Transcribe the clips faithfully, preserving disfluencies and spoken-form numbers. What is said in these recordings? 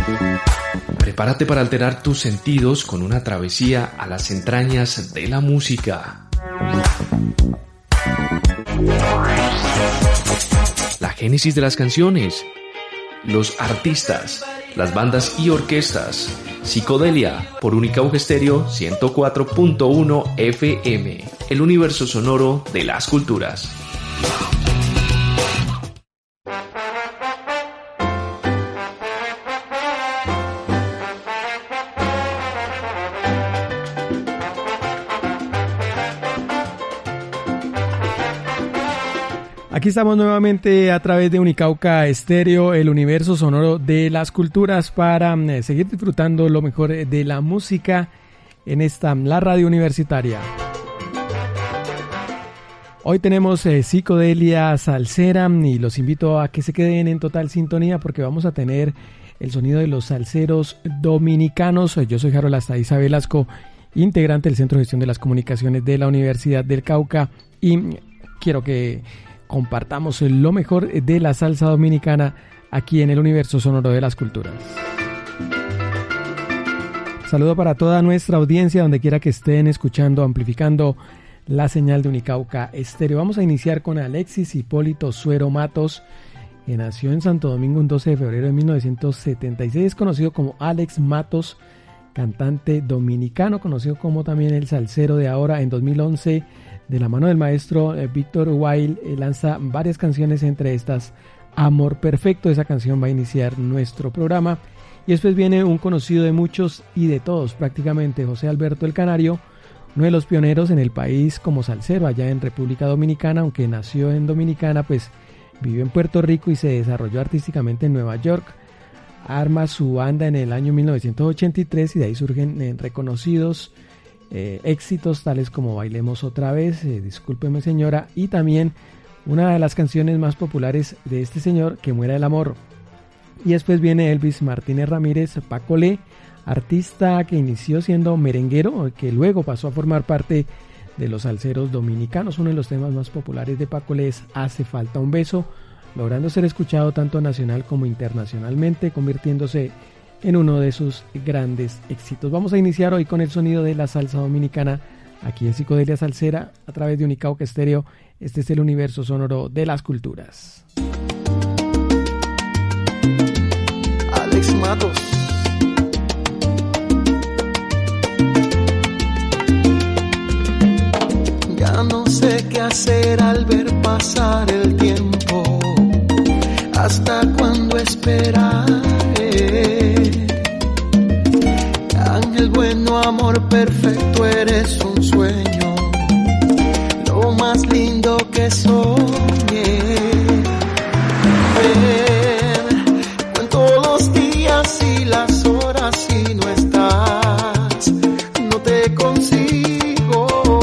Prepárate para alterar tus sentidos con una travesía a las entrañas de la música. La génesis de las canciones, los artistas, las bandas y orquestas. Psicodelia por Unicauca Estéreo ciento cuatro punto uno F M, el universo sonoro de las culturas. Aquí estamos nuevamente a través de Unicauca Estéreo, el universo sonoro de las culturas, para eh, seguir disfrutando lo mejor de la música en esta, la radio universitaria. Hoy tenemos eh, psicodelia salsera y los invito a que se queden en total sintonía porque vamos a tener el sonido de los salseros dominicanos. Yo soy Harold Astaiza Velasco, integrante del Centro de Gestión de las Comunicaciones de la Universidad del Cauca, y quiero que compartamos lo mejor de la salsa dominicana aquí en el universo sonoro de las culturas. Saludo para toda nuestra audiencia, donde quiera que estén escuchando, amplificando la señal de Unicauca Estéreo. Vamos a iniciar con Alexis Hipólito Suero Matos, que nació en Santo Domingo un doce de febrero de mil novecientos setenta y seis. Es conocido como Alex Matos, cantante dominicano, conocido como también el salsero de ahora. En dos mil once, de la mano del maestro eh, Víctor Wild, eh, lanza varias canciones, entre estas Amor Perfecto. Esa canción va a iniciar nuestro programa. Y después viene un conocido de muchos y de todos prácticamente, José Alberto el Canario, uno de los pioneros en el país como salsero allá en República Dominicana. Aunque nació en Dominicana, pues vivió en Puerto Rico y se desarrolló artísticamente en Nueva York. Arma su banda en el año mil novecientos ochenta y tres y de ahí surgen eh, reconocidos Eh, éxitos tales como Bailemos Otra Vez, eh, Discúlpeme Señora, y también una de las canciones más populares de este señor, Que Muera el Amor. Y después viene Elvis Martínez Ramírez, Paco-Le, artista que inició siendo merenguero, que luego pasó a formar parte de los salseros dominicanos. Uno de los temas más populares de Paco-Le es Hace Falta un Beso, logrando ser escuchado tanto nacional como internacionalmente, convirtiéndose en uno de sus grandes éxitos. Vamos a iniciar hoy con el sonido de la salsa dominicana aquí en Psicodelia Salsera a través de Unicauca Estéreo. Este es el universo sonoro de las culturas. Alex Matos. Ya no sé qué hacer al ver pasar el tiempo. ¿Hasta cuándo esperaré? Ángel bueno, amor perfecto, eres un sueño, lo más lindo que soñé. Ven, cuento los días y las horas y no estás, no te consigo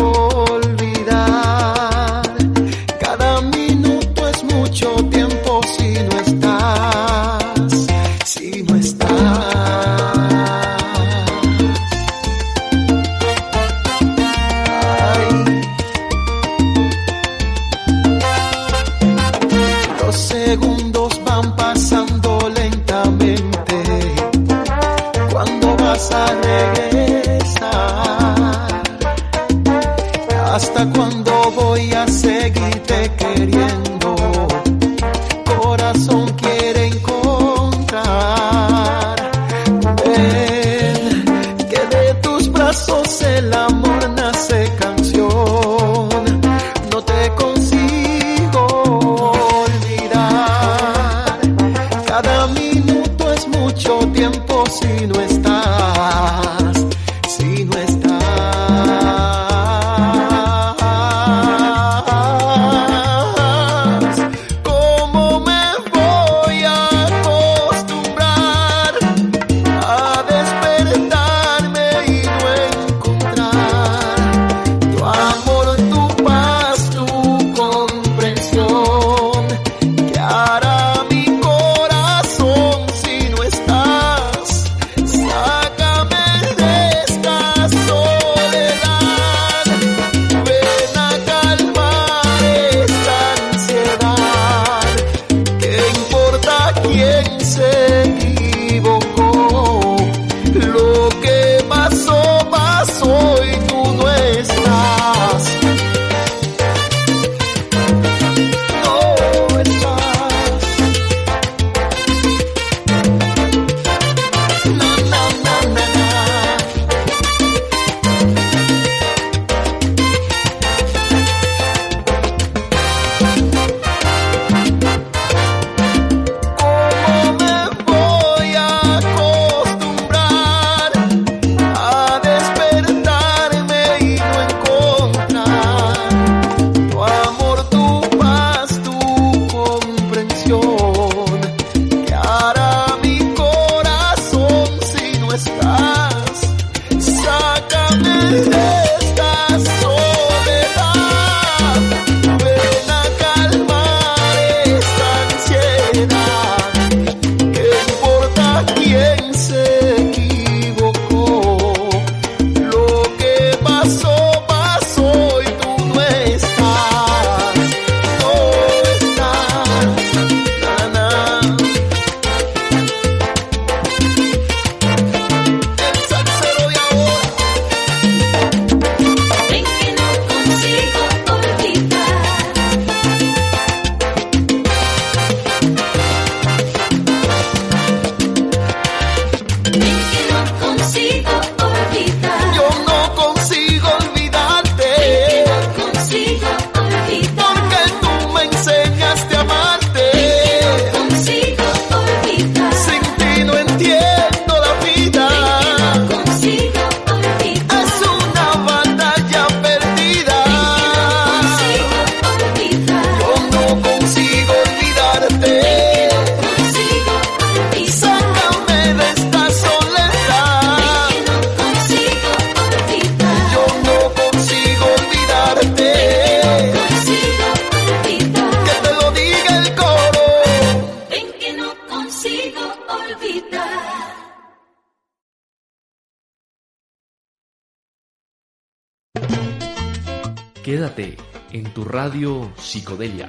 olvidar. Cada minuto es mucho tiempo si no estás, si no estás. Segundos van pasando lentamente. ¿Cuándo vas a regresar? ¿Hasta cuándo voy a seguirte queriendo? Corazón quiere encontrar. Ven, que de tus brazos el amor nace canción. No te consigo olvidar. Cada minuto es mucho tiempo si no estás, si no estás. ¿Cómo me voy a acostumbrar a despertarme y no encontrar tu amor, tu paz, tu comprensión, que hará mi corazón olvidar. Quédate en tu radio Psicodelia.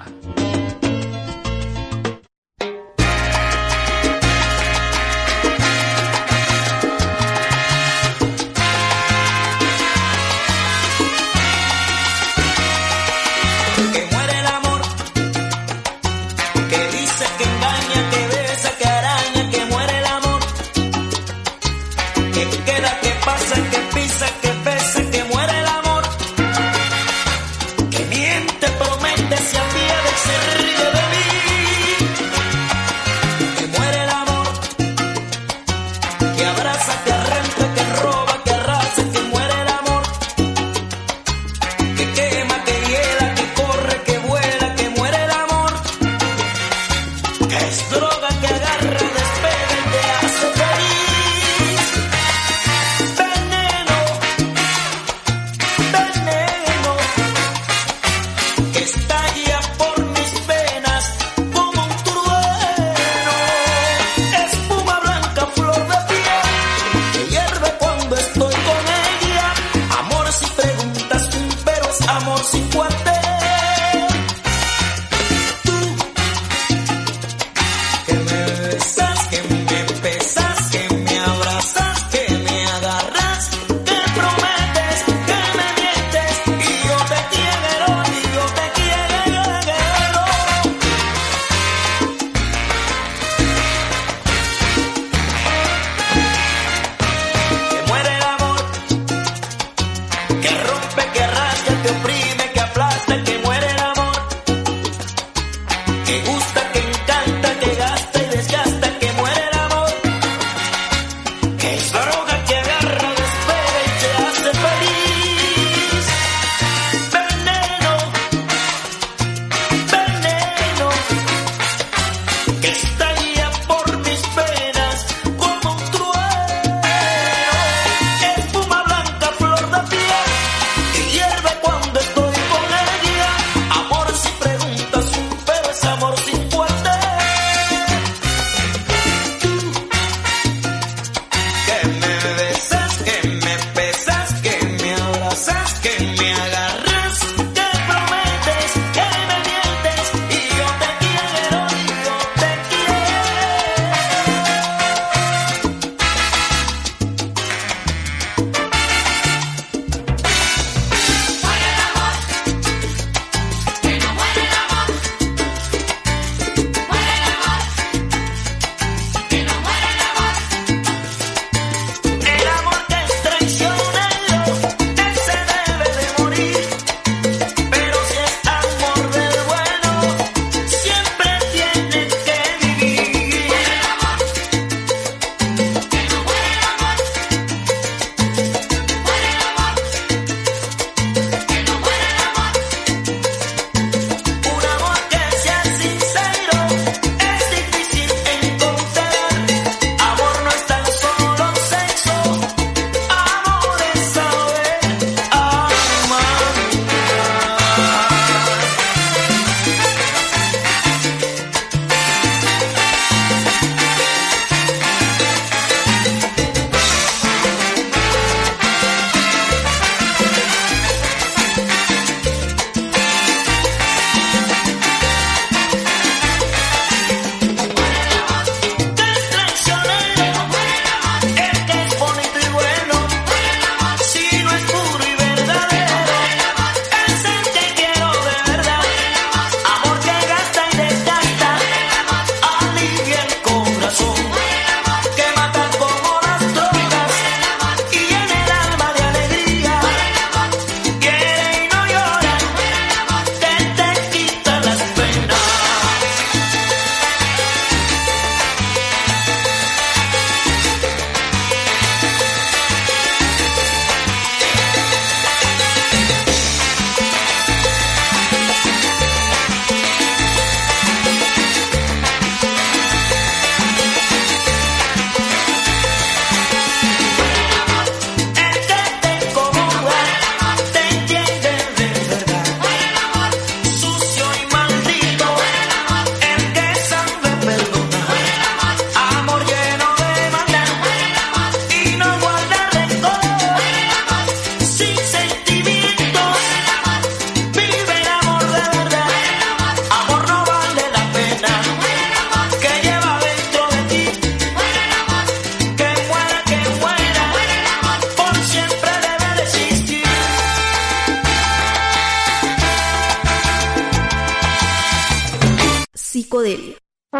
Promete si al día de ser psicodelia.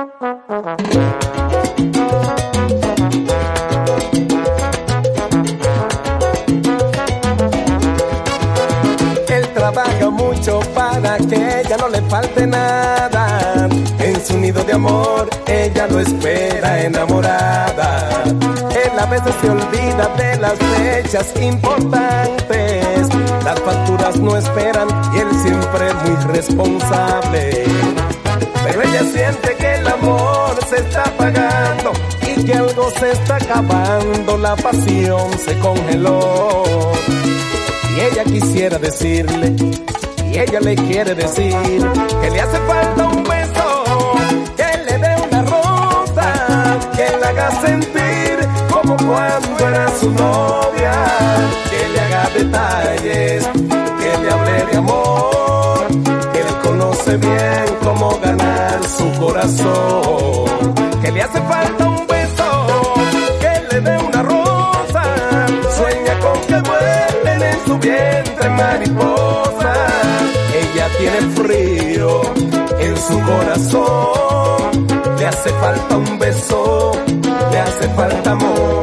Él trabaja mucho para que ella no le falte nada. En su nido de amor ella lo espera enamorada. Él a veces se olvida de las fechas importantes. Las facturas no esperan y él siempre es muy responsable. Pero ella siente que el amor se está apagando y que algo se está acabando, la pasión se congeló. Y ella quisiera decirle, y ella le quiere decir, que le hace falta un beso, que le dé una rosa, que le haga sentir como cuando era su novia, que le haga detalles, que le hable de amor, que le conoce bien cómo ganar su corazón, que le hace falta un beso, que le dé una rosa, sueña con que vuelen en su vientre mariposas, ella tiene frío en su corazón, le hace falta un beso, le hace falta amor.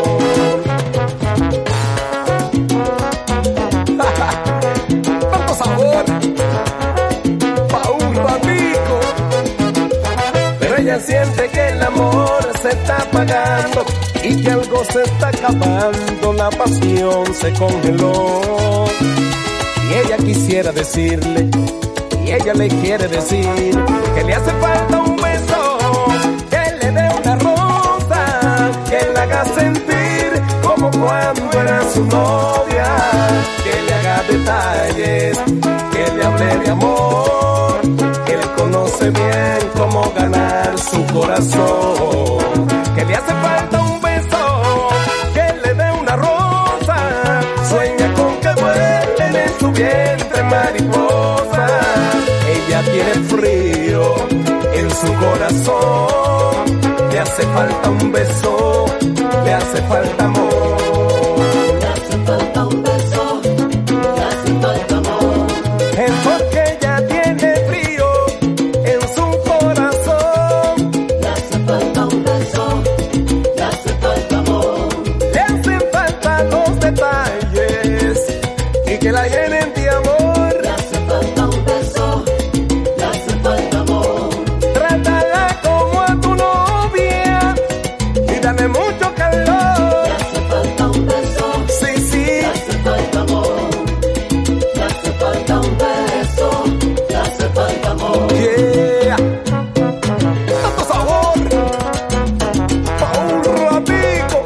Tanto sabor pa' un ratico, pero ella siente que el amor se está apagando y que algo se está acabando, la pasión se congeló. Y ella quisiera decirle, y ella le quiere decir, que le hace falta un beso, que le dé una rosa, que le haga sentir como cuando era su novia, que le haga detalles, que le hable de amor, que le conoce bien cómo ganar su corazón, que le hace falta un beso, que le dé una rosa, sueña con que vuelen en su vientre mariposas, ella tiene frío en su corazón, le hace falta un beso, le hace falta amor. Le hace falta un beso, le hace falta amor. Es porque ella tiene frío en su corazón, le hace falta un beso, le hace falta amor. Le hacen falta los detalles y que la llenen de amor. Le hace falta un beso, le hace falta amor. Trátala como a tu novia y dale mucho calor. Le hace falta un beso, sí, sí. Le hace falta amor. Le hace falta un beso, le hace falta amor. Yeah. Tanto sabor pa' un ratico.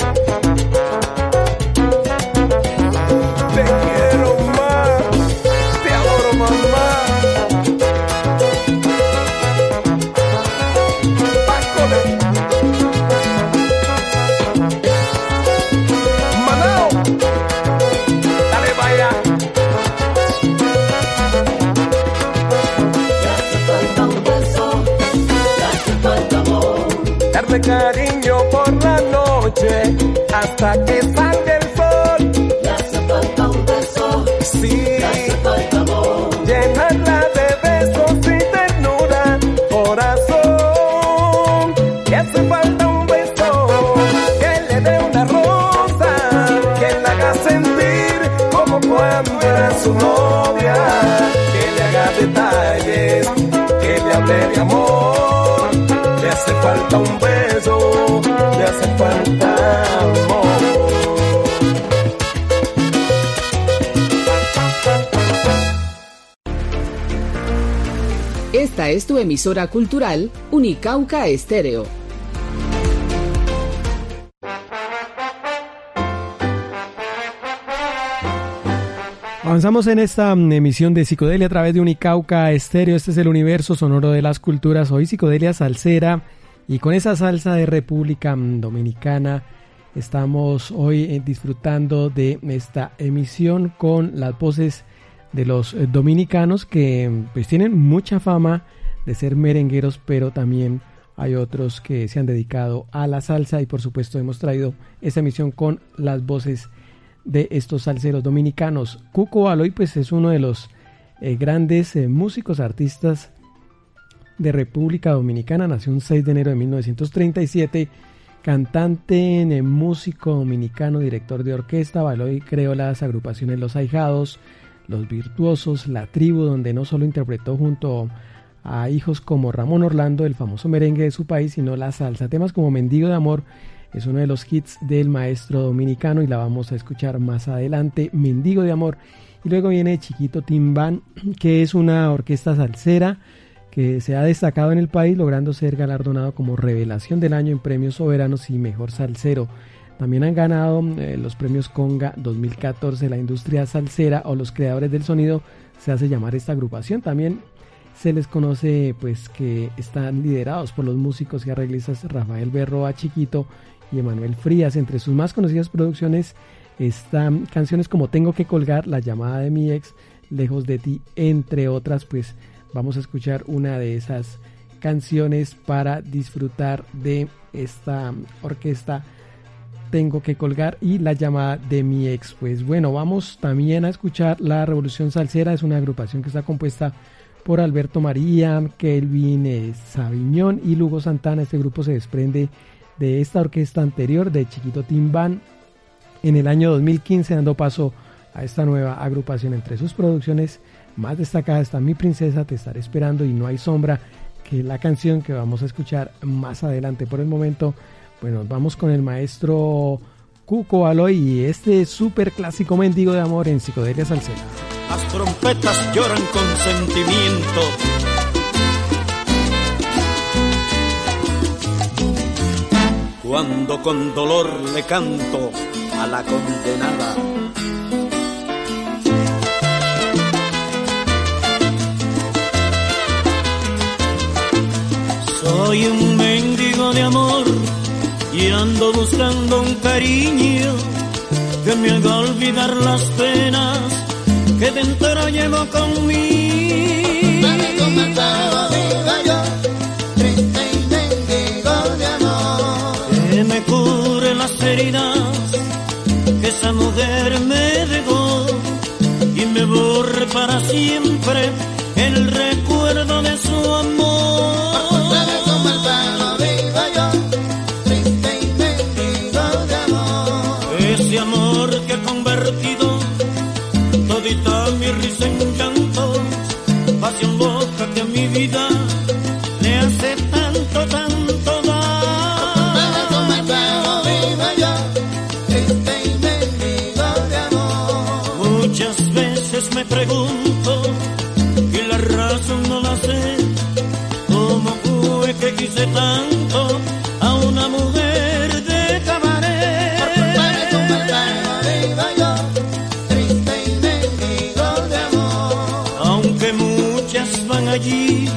Te quiero más, te adoro mamá. Pácole. Manao, dale vaya. Le hace falta un beso, le hace falta amor. Darle cariño por la noche hasta que salga el sol. Le hace falta un beso, sí. Le hace falta amor. Llenarla de besos y ternura, corazón. Le hace falta un beso, que le dé una rosa, que le haga sentir como cuando era su novia, que le haga detalles, que le hable de amor. Le hace falta un beso, le hace falta amor. Esta es tu emisora cultural Unicauca Estéreo. Avanzamos en esta mm, emisión de Psicodelia a través de Unicauca Estéreo. Este es el universo sonoro de las culturas. Hoy Psicodelia salsera y con esa salsa de República mm, Dominicana estamos hoy eh, disfrutando de esta emisión con las voces de los eh, dominicanos que pues tienen mucha fama de ser merengueros, pero también hay otros que se han dedicado a la salsa y por supuesto hemos traído esta emisión con las voces de estos salseros dominicanos. Cuco Aloy pues es uno de los eh, grandes eh, músicos, artistas de República Dominicana, nació un seis de enero de mil novecientos treinta y siete, cantante, músico dominicano, director de orquesta, bailó y creó las agrupaciones Los Ahijados, Los Virtuosos, La Tribu, donde no solo interpretó junto a hijos como Ramón Orlando, el famoso merengue de su país, sino la salsa. Temas como Mendigo de Amor es uno de los hits del maestro dominicano y la vamos a escuchar más adelante, Mendigo de Amor. Y luego viene Chiquito Timbán, que es una orquesta salsera que se ha destacado en el país, logrando ser galardonado como Revelación del Año en premios soberanos y Mejor Salsero. También han ganado eh, los premios Conga dos mil catorce, la industria salsera o los creadores del sonido, se hace llamar esta agrupación. También se les conoce pues que están liderados por los músicos y arreglistas Rafael Berroa Chiquito y Emanuel Frías. Entre sus más conocidas producciones están canciones como Tengo que colgar, La llamada de mi ex, Lejos de ti, entre otras. Pues vamos a escuchar una de esas canciones para disfrutar de esta orquesta, Tengo que colgar y La llamada de mi ex. Pues bueno, vamos también a escuchar La Revolución Salsera. Es una agrupación que está compuesta por Alberto María, Kelvin eh, Sabiñón y Lugo Santana. Este grupo se desprende de esta orquesta anterior de Chiquito Timbán en el año dos mil quince, dando paso a esta nueva agrupación. Entre sus producciones más destacadas está Mi Princesa, Te estaré esperando y No hay sombra, que es la canción que vamos a escuchar más adelante. Por el momento, bueno, vamos con el maestro Cuco Aloy y este súper clásico Mendigo de Amor en Psicodelia Salsera. Las trompetas lloran con sentimiento, cuando con dolor le canto a la condenada. Soy un mendigo de amor y ando buscando un cariño que me haga olvidar las penas que dentro llevo conmigo. Para comenzar digo yo, triste y mendigo de amor, que me cure las heridas que esa mujer me dejó y me borre para siempre el recuerdo de su amor. para comenzar digo yo, triste y mendigo de amor, Ese amor que ha convertido todita mi risa en llanto, pasión loca que a mi vida le hace tanto, tanto para daño. comenzar digo yo, triste y mendigo de amor, Muchas veces me pregunto y la razón no la sé, cómo fue que quise tanto a una mujer de cabaret. para comenzar digo yo, triste y mendigo de amor, Aunque muchas van allí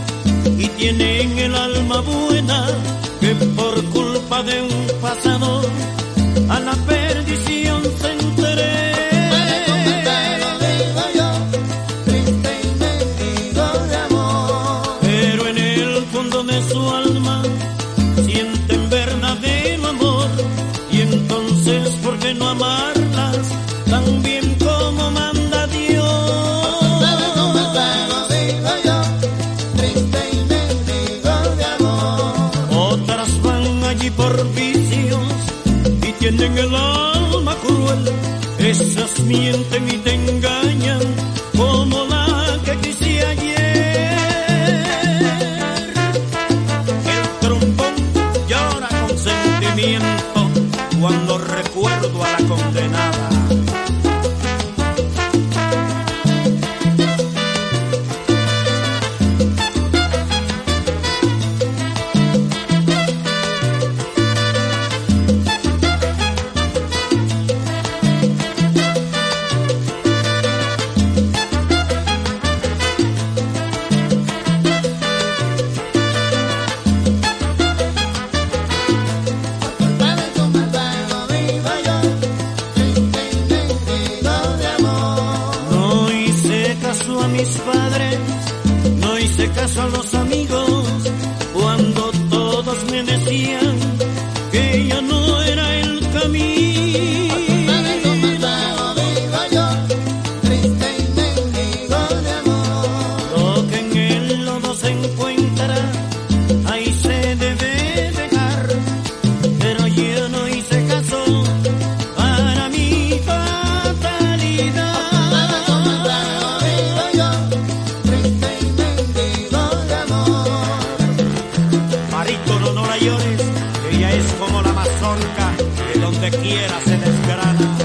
y tienen el alma buena, que por culpa de un pasado a la perdición se enteré. para comenzar digo yo, triste y mendigo de amor, Pero en el fondo de su alma sienten verdadero amor, y entonces ¿por qué no amarlas tan bien como manda Dios? para comenzar digo yo, triste y mendigo de amor, Otras van allí por vicios y tienen el alma cruel, esas mienten y te engañan como la que quise ayer. El trombón llora con sentimiento cuando recuerdo a la condenada. para comenzar digo yo, triste y flor amazónica que donde quiera se desgrana.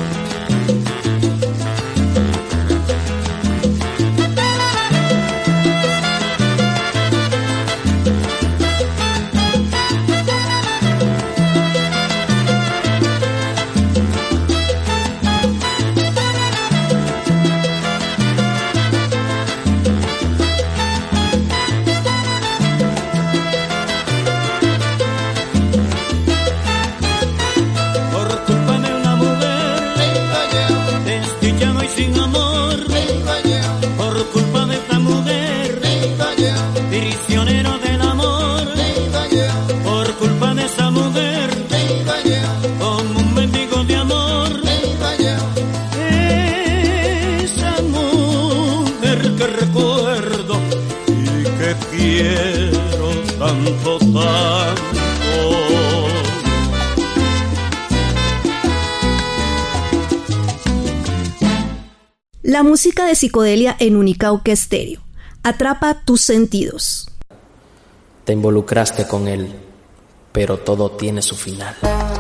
La música de Psicodelia en Unicauca Estéreo. Atrapa tus sentidos. Te involucraste con él, pero todo tiene su final.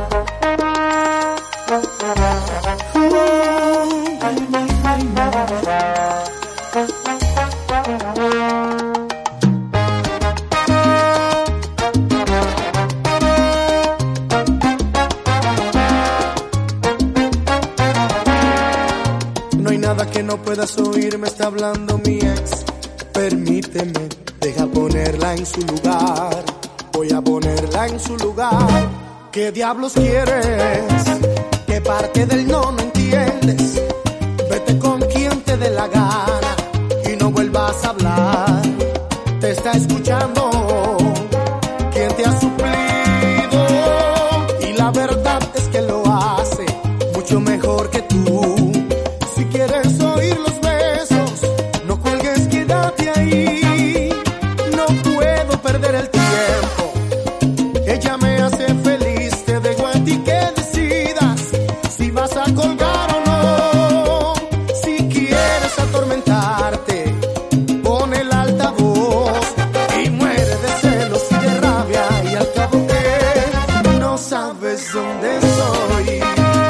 Que no puedas oír, me está hablando mi ex. Permíteme, deja ponerla en su lugar. Voy a ponerla en su lugar. ¿Qué diablos quieres? ¿Qué parte del no no entiendes? Vete con quien te dé la gana y no vuelvas a hablar. Te está escuchando quien te ha suplido, y la verdad es que lo hace mucho mejor que tú. Si quieres oír los besos, no cuelgues, quédate ahí. No puedo perder el tiempo. Ella me hace feliz, te dejo a ti que decidas si vas a colgar o no. Si quieres atormentarte, pon el altavoz y muere de celos y de rabia, y al cabo que no sabes dónde soy.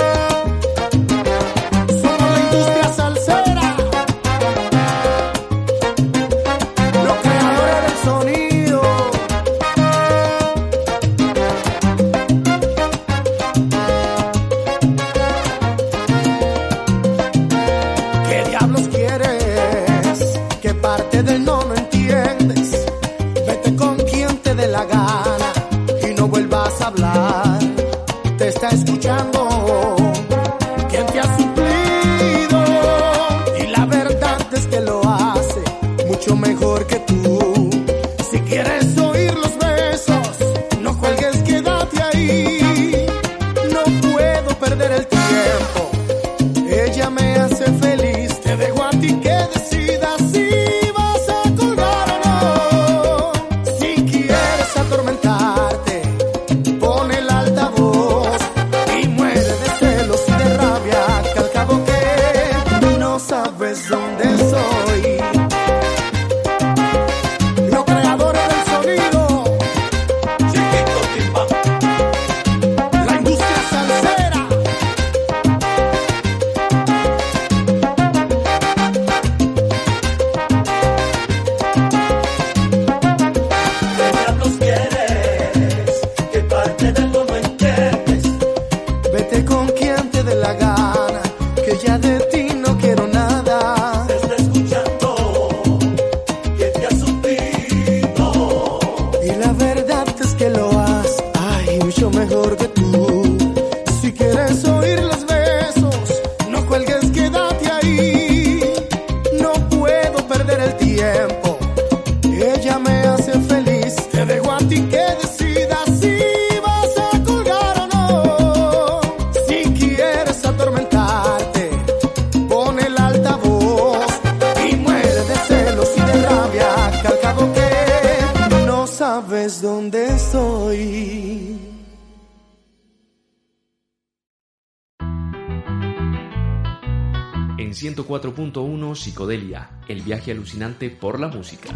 En ciento cuatro punto uno Psicodelia, el viaje alucinante por la música.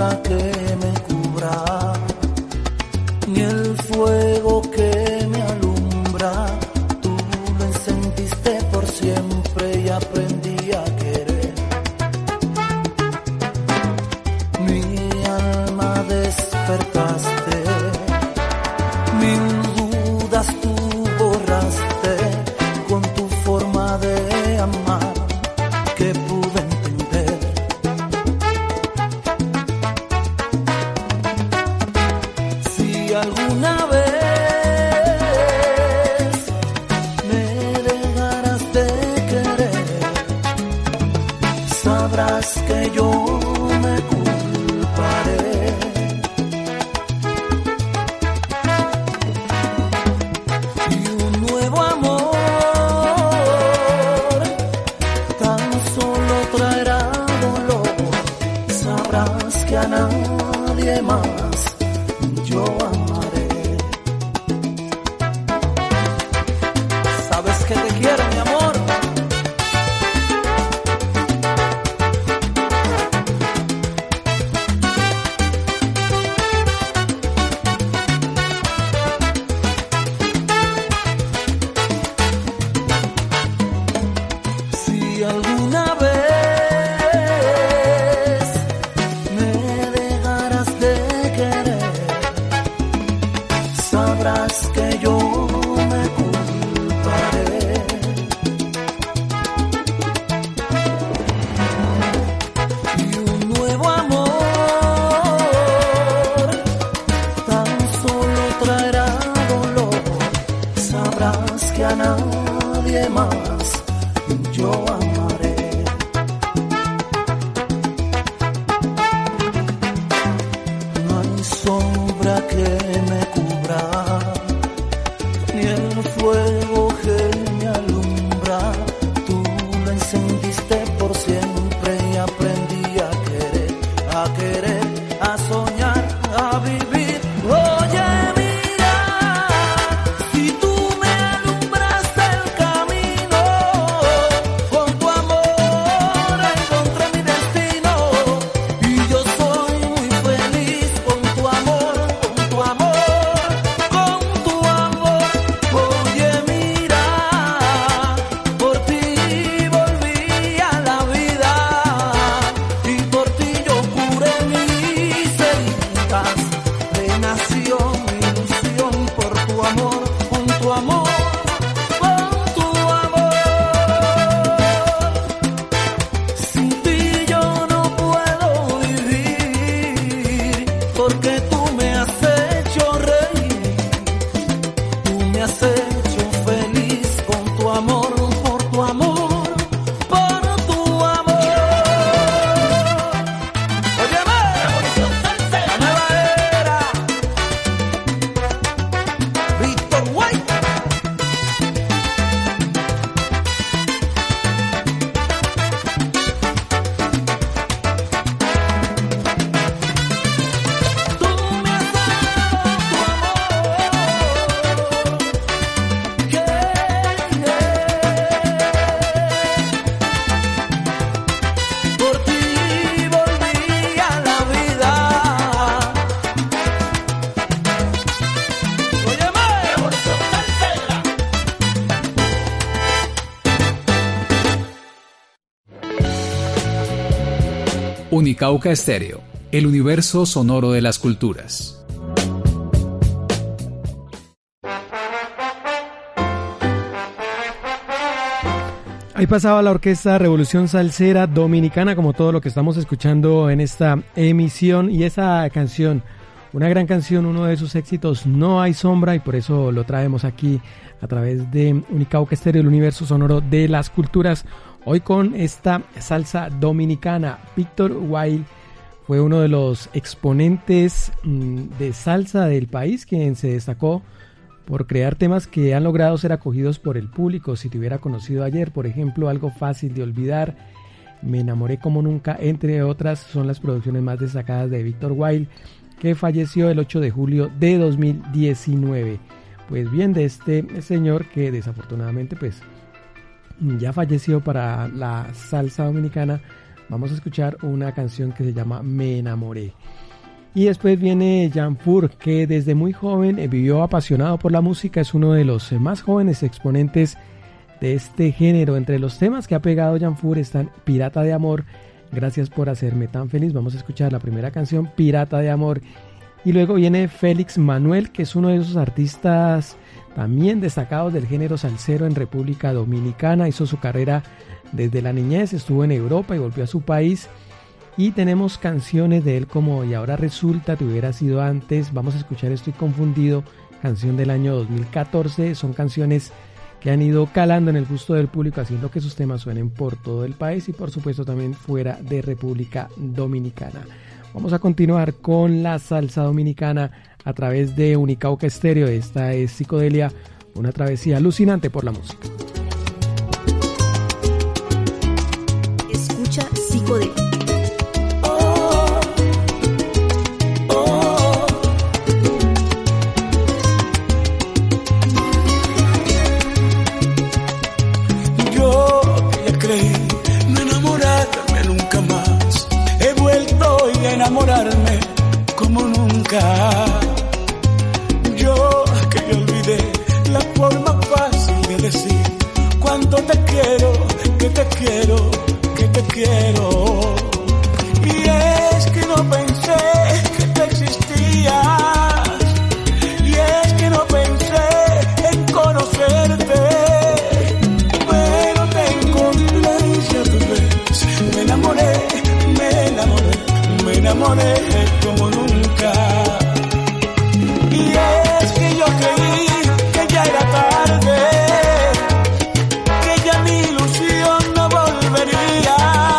sombra que me cubra, ni el fuego que me alumbra. Tú lo encendiste por siempre y aprendí a querer. Mi alma despertaste, mil dudas tú borraste con tu forma de amar que pude entender. Si alguna vez me dejarás de querer, sabrás que yo me culparé. Y un nuevo amor tan solo traerá dolor. Sabrás que a nadie más yo amaré. Sabes que te quiero, mi amor. Si alguna vez me dejarás de querer, sabrás que yo me culparé. Y un nuevo amor tan solo traerá dolor. Sabrás que a nadie más yo amaré. No hay sombra que me cubra, ni el fuego que me alumbra. Tú lo encendiste por siempre y aprendí a querer, a querer, a soñar, a vivir. Oye, mira, si tú me alumbraste el camino, con tu amor encontré mi destino. Y yo soy muy feliz con tu amor, con tu amor, con tu amor. Oye, mira, por ti volví a la vida y por ti yo curé mis heridas. Renació mi ilusión por tu amor, con tu amor, con tu amor. Sin ti yo no puedo vivir, porque tú me has hecho reír, tú me has hecho feliz con tu amor, por tu amor, por tu amor. Óyeme, la nueva era, Víctor White. Tú me has dado tu amor, que por ti volví a la vida. Óyeme, Unicauca Estéreo, el universo sonoro de las culturas. Ahí pasaba la orquesta Revolución Salsera Dominicana, como todo lo que estamos escuchando en esta emisión. Y esa canción, una gran canción, uno de sus éxitos, No hay sombra, y por eso lo traemos aquí a través de Unicauca Estéreo, el universo sonoro de las culturas. Hoy con esta salsa dominicana. Víctor White fue uno de los exponentes mmm, de salsa del país, quien se destacó por crear temas que han logrado ser acogidos por el público. Si te hubiera conocido ayer, por ejemplo, Algo fácil de olvidar, Me enamoré como nunca, entre otras, son las producciones más destacadas de Víctor White, que falleció el ocho de julio de dos mil diecinueve. Pues bien, de este señor que desafortunadamente pues ya falleció para la salsa dominicana, Vamos a escuchar una canción que se llama Me enamoré. Y después viene Jan Fur, que desde muy joven vivió apasionado por la música, es uno de los más jóvenes exponentes de este género. Entre los temas que ha pegado Jan Fur están Pirata de Amor, Gracias por hacerme tan feliz. Vamos a escuchar la primera canción, Pirata de Amor. Y luego viene Félix Manuel, que es uno de esos artistas también destacados del género salsero en República Dominicana. Hizo su carrera desde la niñez, estuvo en Europa y volvió a su país. Y tenemos canciones de él como Y ahora resulta, te hubiera sido antes. Vamos a escuchar Estoy confundido, canción del año dos mil catorce. Son canciones que han ido calando en el gusto del público, haciendo que sus temas suenen por todo el país y por supuesto también fuera de República Dominicana. Vamos a continuar con la salsa dominicana a través de Unicauca Estéreo. Esta es Psicodelia, una travesía alucinante por la música. Escucha Psicodelia. Enamorarme como nunca. Yo que ya olvidé la forma fácil de decir cuánto te quiero, que te quiero, que te quiero. Y es que no pensé que te existías, y es que no pensé en conocerte, pero te encontré y ya tú ves, me enamoré, me enamoré. Me enamoré como nunca. Y es que yo creí que ya era tarde, que ya mi ilusión no volvería,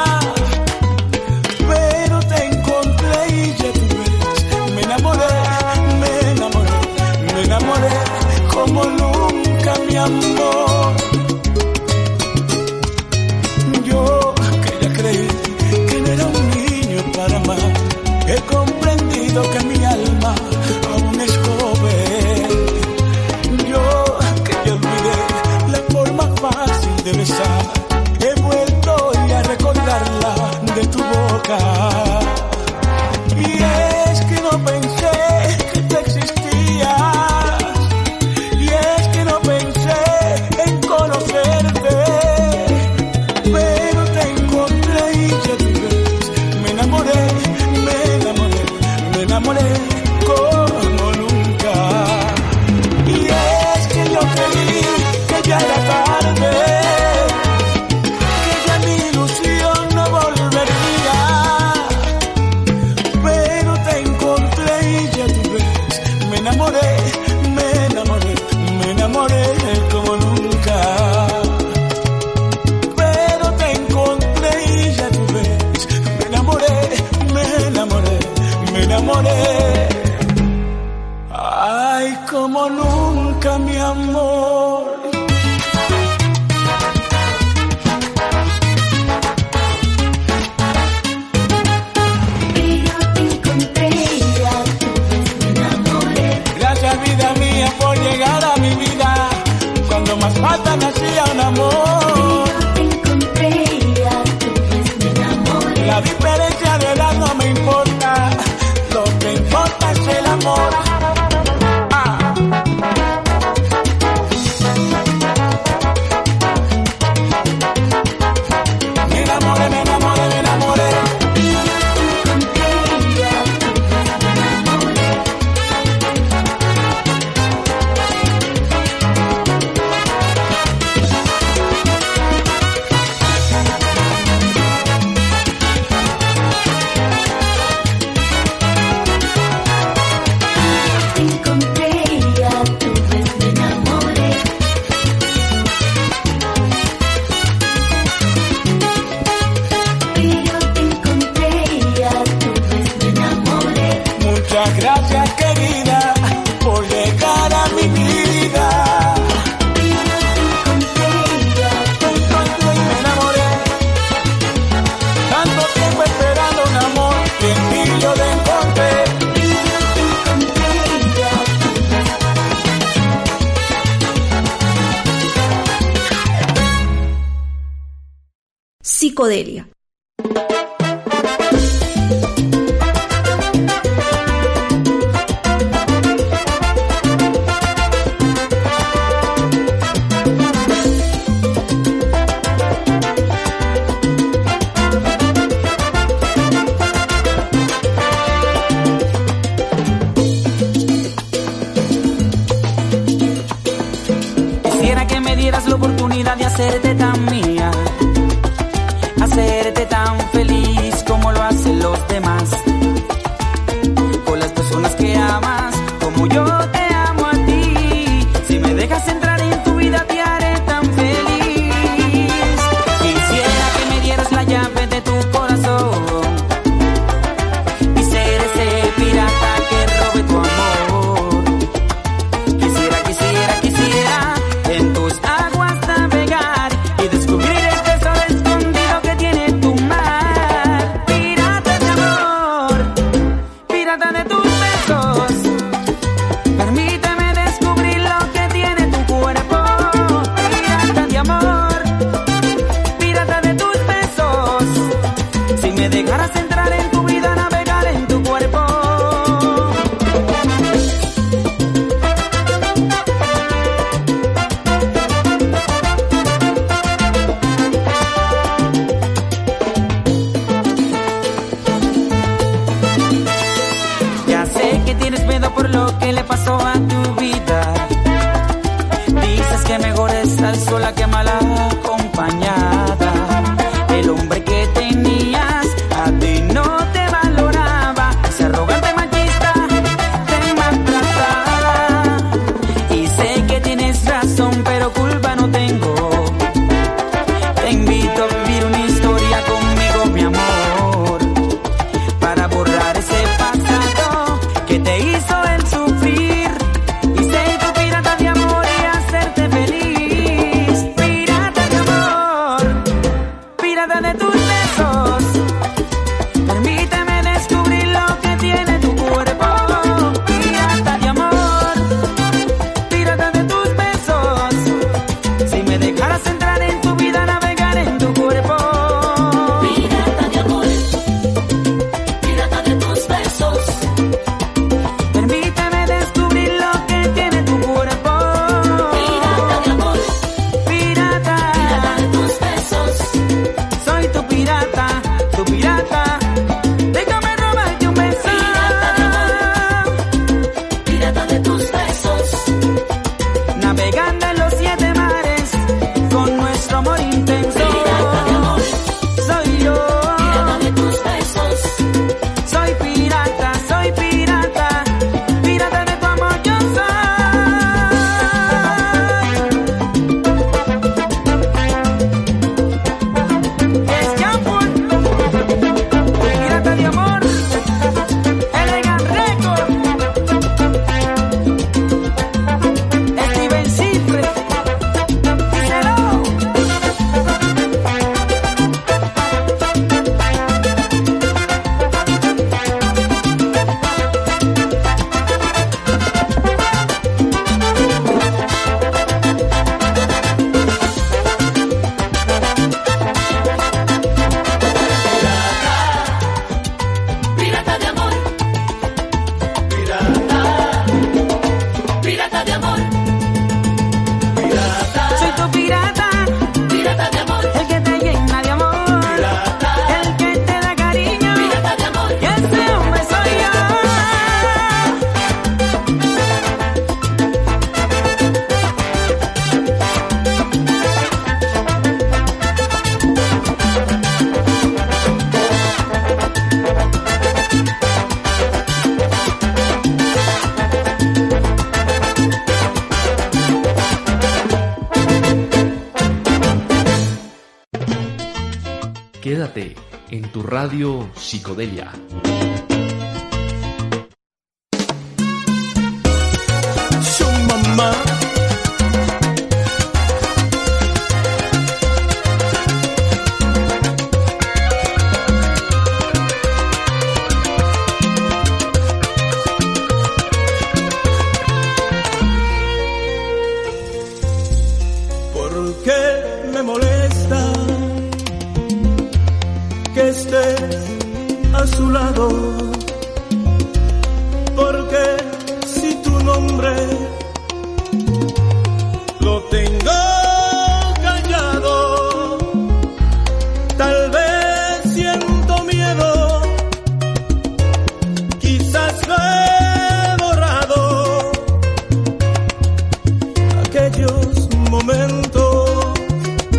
pero te encontré y ya tú ves, me enamoré, me enamoré, me enamoré como nunca, mi amor. Yo que ya creí que no era un niño para amar, he comprendido que mi alma aún es joven. Yo que ya olvidé la forma fácil de besar, he vuelto hoy a recordarla de tu boca. Y es que no pensé que tú existías, y es que no pensé en conocerte, pero te encontré y ya tú ves, me enamoré, me enamoré, me enamoré como nunca. Y es que yo creí que ya era tarde, que ya mi ilusión no volvería, pero te encontré y ya tú ves, me enamoré, me enamoré, me enamoré como nunca. Pero te encontré y ya tú ves, me enamoré, me enamoré, me enamoré. Ay, como nunca, mi amor. Pero te encontré y ya tú ves, me enamoré. Gracias, vida mía, por llegar a mi vida cuando más falta me hacía un amor. Pero te encontré y ya tú ves, me enamoré. La diferencia de edad no me importa, lo que importa es el amor. Ah. Me enamoré, me enamoré, me enamoré. Pero te encontré y ya tú ves, me enamoré. Te encontré y ya tú ves, me enamoré. Pero te encontré y ya tú ves, me enamoré. Muchas gracias, querida, por llegar a mi vida. Pero te encontré y ya Te encontré y me enamoré. Tanto tiempo esperando un amor y en ti yo lo encontré. te encontré y ya tú ves. Psicodelia. hacerte tan mía, hacerte tan feliz como lo hacen los demás, con las personas que amas, como yo te amo a ti. Si me dejas entrar en tu vida te haré tan feliz. Quisiera que me dieras la llave de tu corazón y ser ese pirata que robe tu amor. Quisiera, quisiera, quisiera en tus aguas navegar y descubrir el tesoro escondido que tiene tu mar. Pirata de amor, pirata de tus besos, permíteme descubrir lo que tiene tu cuerpo. Pirata de amor, pirata de tus besos, si me dejaras entrar en tu vida, navegar en tu cuerpo. Ya sé que tienes miedo por lo que le pasó a tu vida. Dices que mejor estar sola que mal acompañada. El hombre que tenías a ti no te valoraba. Ese arrogante machista te maltrataba. Y sé que tienes razón, pero culpa no tengo. Te invito a vivir una historia conmigo, mi amor, para borrar ese pasado que te hizo el sufrir y ser tu pirata de amor y hacerte feliz. Pirata de amor, pirata de tus besos, permíteme descubrir lo que tiene tu cuerpo. Pirata de amor, pirata de tus besos, si me dejaras entrar en tu vida, navegar en tu cuerpo. Pirata de amor, pirata de tus besos, Permíteme descubrir lo que tiene tu cuerpo. pirata de amor, Pirata, pirata de tus besos, soy tu pirata, tu pirata. Déjame robarte un beso. pirata de tus besos, Navegando en los siete mares con nuestro amor intenso. pirata de amor, Soy yo, pirata de tus besos, soy pirata, soy pirata. Pirata de tu amor yo soy. Es Jean-Paul, pirata de amor, Elegant Record, Steven Cifre, díselo. pirata de amor, pirata de amor, Soy tu pirata, pirata de amor, el que te llena de amor, el que te da cariño, pirata de amor, y ese hombre soy yo. Quédate en tu radio Psicodelia. Su mamá. ¿Por qué me molesta que estés a su lado? Porque si tu nombre lo tengo callado, tal vez siento miedo, quizás lo he borrado, aquellos momentos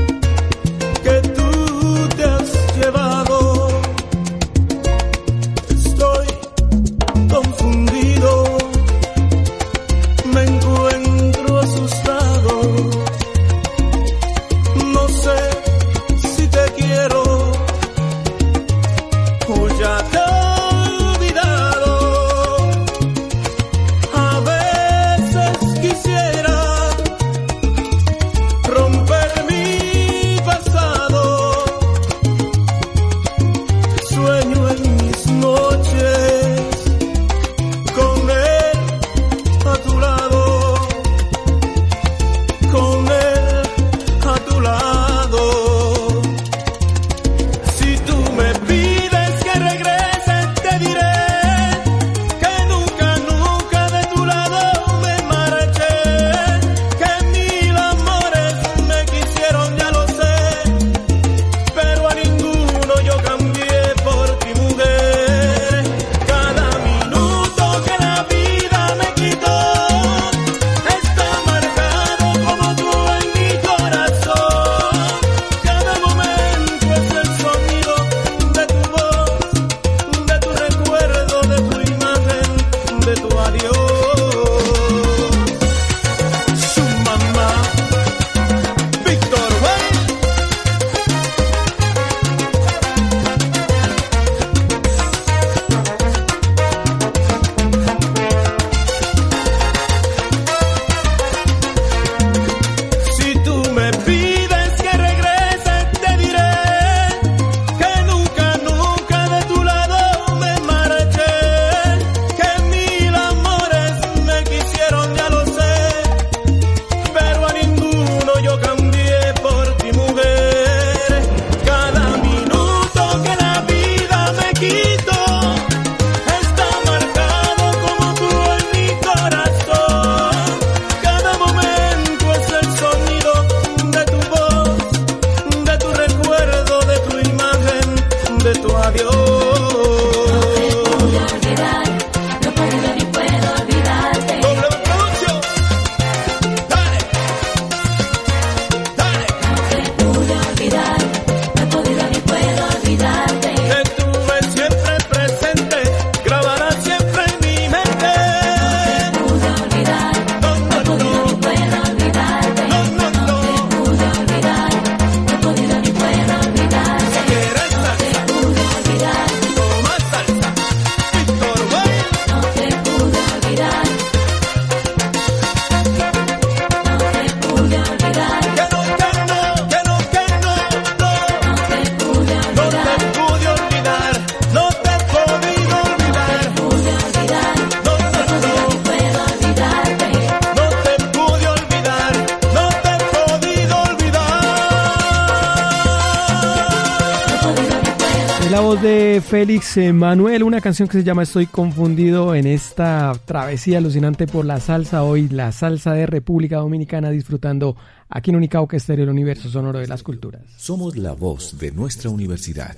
voz de Félix Manuel, una canción que se llama Estoy confundido en esta travesía alucinante por la salsa. Hoy la salsa de República Dominicana, disfrutando aquí en Unicauca Estéreo, el universo sonoro de las culturas. Somos la voz de nuestra universidad.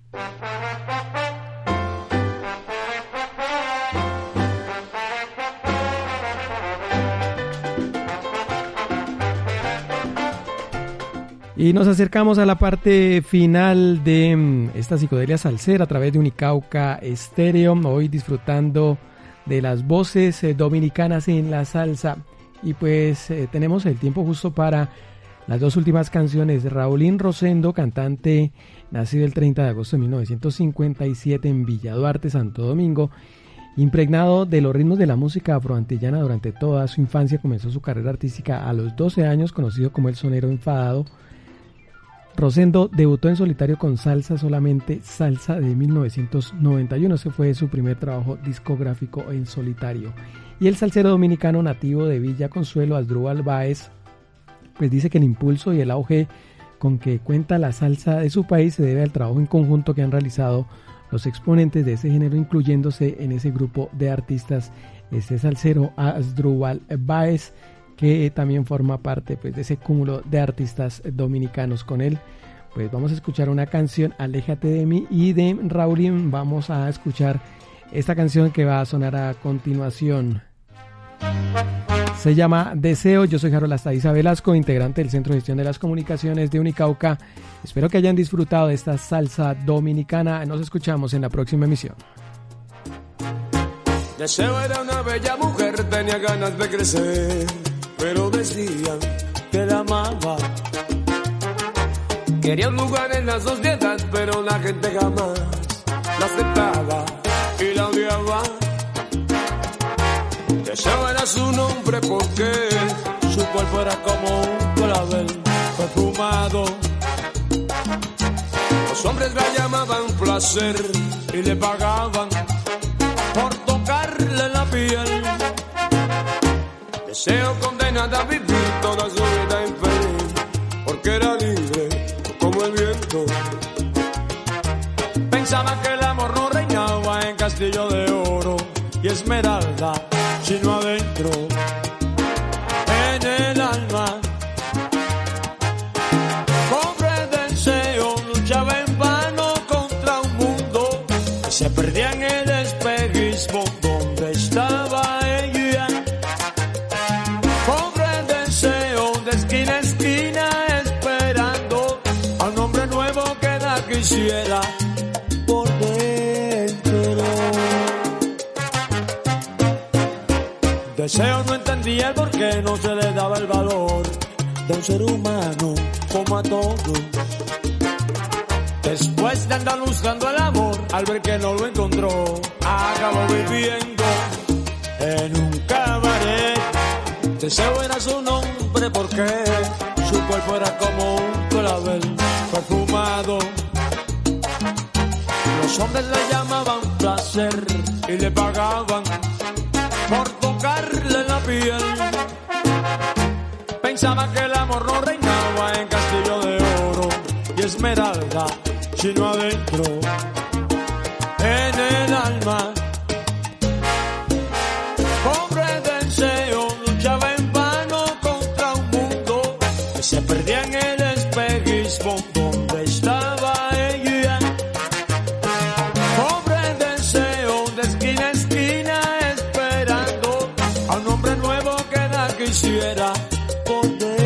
Y nos acercamos a la parte final de esta psicodelia salsera a través de Unicauca Estéreo, hoy disfrutando de las voces eh, dominicanas en la salsa. Y pues eh, tenemos el tiempo justo para las dos últimas canciones. Raulín Rosendo, cantante nacido el treinta de agosto de mil novecientos cincuenta y siete en Villa Duarte, Santo Domingo. Impregnado de los ritmos de la música afroantillana durante toda su infancia, comenzó su carrera artística a los doce años, conocido como el sonero enfadado. Rosendo debutó en solitario con Salsa Solamente Salsa de mil novecientos noventa y uno, ese fue su primer trabajo discográfico en solitario. Y el salsero dominicano nativo de Villa Consuelo, Asdrúbal Báez, pues dice que el impulso y el auge con que cuenta la salsa de su país se debe al trabajo en conjunto que han realizado los exponentes de ese género, incluyéndose en ese grupo de artistas este salsero Asdrúbal Báez, que también forma parte pues de ese cúmulo de artistas dominicanos. Con él pues vamos a escuchar una canción, Aléjate de mí, y de Raulín vamos a escuchar esta canción que va a sonar a continuación. Se llama Deseo. Yo soy Harold Astaiza Velasco, integrante del Centro de Gestión de las Comunicaciones de Unicauca. Espero que hayan disfrutado de esta salsa dominicana. Nos escuchamos en la próxima emisión. Deseo era una bella mujer, tenía ganas de crecer, pero decían que la amaba. Quería un lugar en la sociedad, pero la gente jamás la aceptaba y la odiaba. Deseo era su nombre porque su cuerpo era como un clavel perfumado. Los hombres la llamaban placer y le pagaban por tocarle la piel. Deseo condenada a vivir toda su vida infeliz, porque era libre como el viento. Pensaba que el amor no reinaba en castillo de oro y esmeralda, sino adentro, en el alma. Pobre deseo, luchaba en vano contra un mundo que se perdía en el espejismo donde estaba ella. Pobre deseo, de esquina a esquina esperando a un hombre nuevo que la quisiera por dentro. Deseo no entendía el por qué no se le daba el valor de un ser humano como a todos. Después de andar buscando el amor, al ver que no lo encontró, acabó viviendo en un cabaret. Deseo era su nombre porque su cuerpo era como un clavel perfumado. Los hombres le llamaban placer y le pagaban por tocarle la piel. Pensaba que el amor no reinaba en castillo de oro y esmeralda, sino adentro, en el alma. Pobre deseo, luchaba en vano contra un mundo que se perdía en el espejismo donde estaba ella. Pobre deseo, de esquina a esquina esperando a un hombre nuevo que la quisiera por dentro.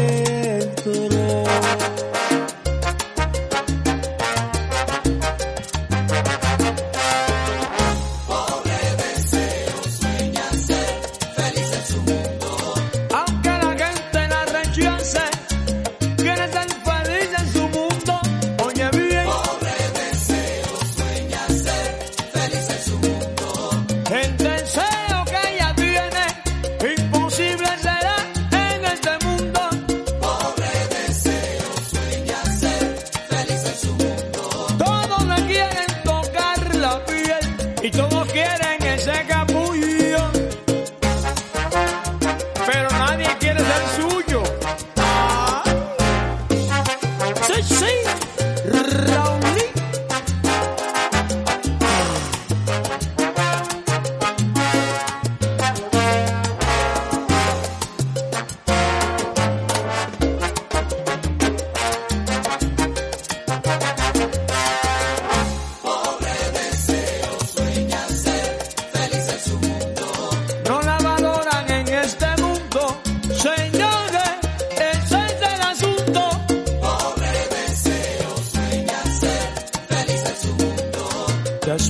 El deseo que ella tiene, imposible será en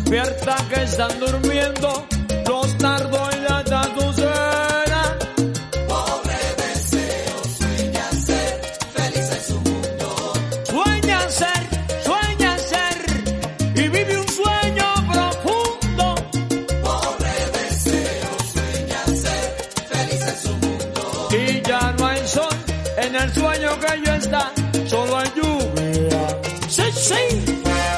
despierta que están durmiendo los nardos y las azucenas. Pobre deseo, sueña ser feliz en su mundo. Sueña ser, sueña ser y vive un sueño profundo. Pobre deseo, sueña ser feliz en su mundo. Y ya no hay sol en el sueño que yo está, solo hay lluvia. Sí, sí.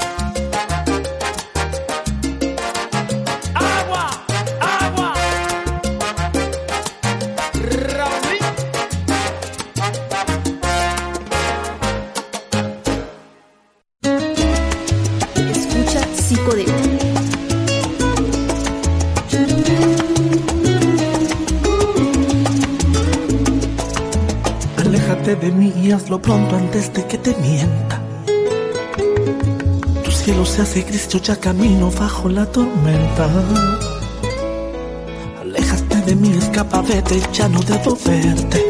Aléjate de mí y hazlo pronto antes de que te mienta. Tu cielo se hace gris, yo ya camino bajo la tormenta. Aléjate de mí, escapa, vete, ya no debo verte.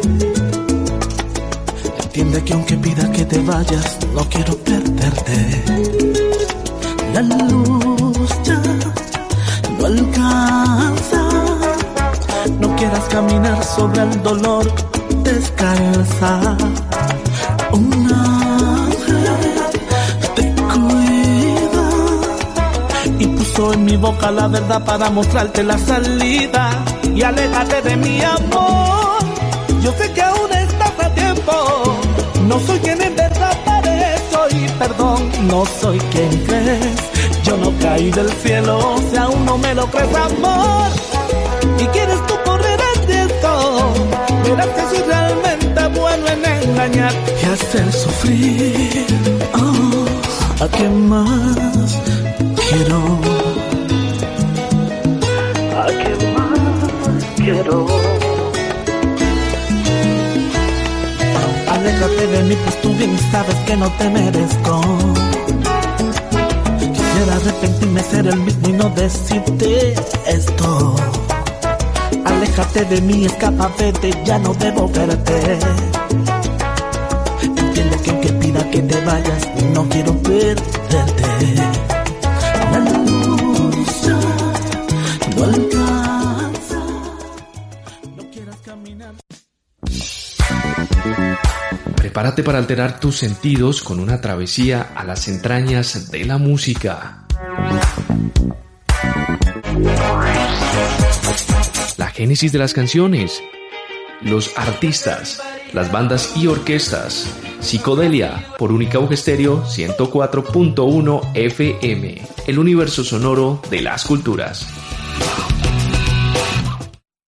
Entiende que aunque pida que te vayas, no quiero perderte. La luz ya no alcanza. No quieras caminar sobre el dolor, descalza. Un ángel te cuida y puso en mi boca la verdad para mostrarte la salida. Y aléjate de mi amor, yo sé que aún estás a tiempo. No soy quien en verdad parezco y perdón, no soy quien crees. Yo no caí del cielo, si aún no me lo crees, amor, y quieres tú correr el riesgo, verás que soy realmente bueno en engañar y hacer sufrir. Oh, ¿a quién más quiero? ¿A quién más quiero? Aléjate de mí, pues tú bien sabes que no te merezco. Quisiera arrepentirme, ser el mismo y no decirte esto. Aléjate de mí, escapa, vete, ya no debo verte. Entiendo que aunque pida que te vayas, no quiero perderte. La luz ya no alcanza, no quieras caminar. Prepárate para alterar tus sentidos con una travesía a las entrañas de la música. La génesis de las canciones, los artistas, las bandas y orquestas, Psicodelia por Unicauca Estéreo ciento cuatro punto uno F M, el universo sonoro de las culturas.